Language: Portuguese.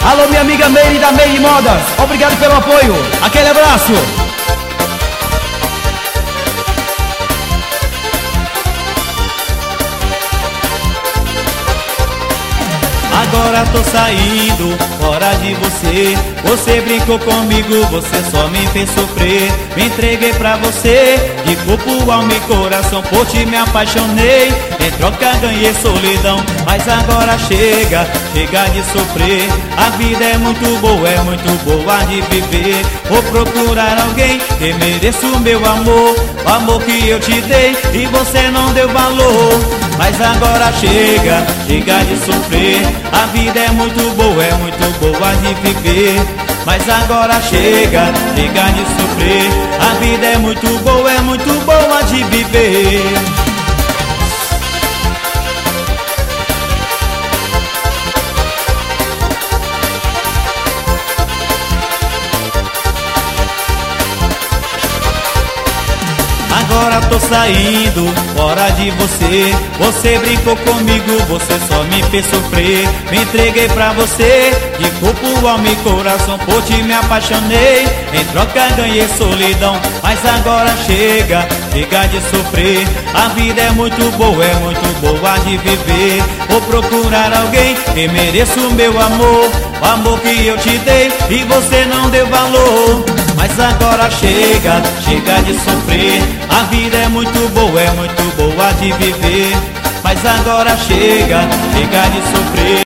Alô, minha amiga Meire da Meire Modas, obrigado pelo apoio, aquele abraço. Agora tô saindo, fora de você. Você brincou comigo, você só me fez sofrer. Me entreguei pra você, de corpo, alma e coração. Por ti me apaixonei, em troca ganhei solidão. Mas agora chega, chega de sofrer. A vida é muito boa de viver. Vou procurar alguém que mereça o meu amor, o amor que eu te dei e você não deu valor. Mas agora chega, chega de sofrer. A vida é muito boa de viver. Mas agora chega, chega de sofrer. A vida é muito boa de viver. Agora tô saindo, fora de você. Você brincou comigo, você só me fez sofrer. Me entreguei pra você, de corpo, alma e coração. Por ti me apaixonei, em troca ganhei solidão. Mas agora chega, chega de sofrer. A vida é muito boa de viver. Vou procurar alguém que mereça o meu amor, o amor que eu te dei e você não deu valor. Mas agora chega, chega de sofrer. A vida é muito boa de viver. Mas agora chega, chega de sofrer.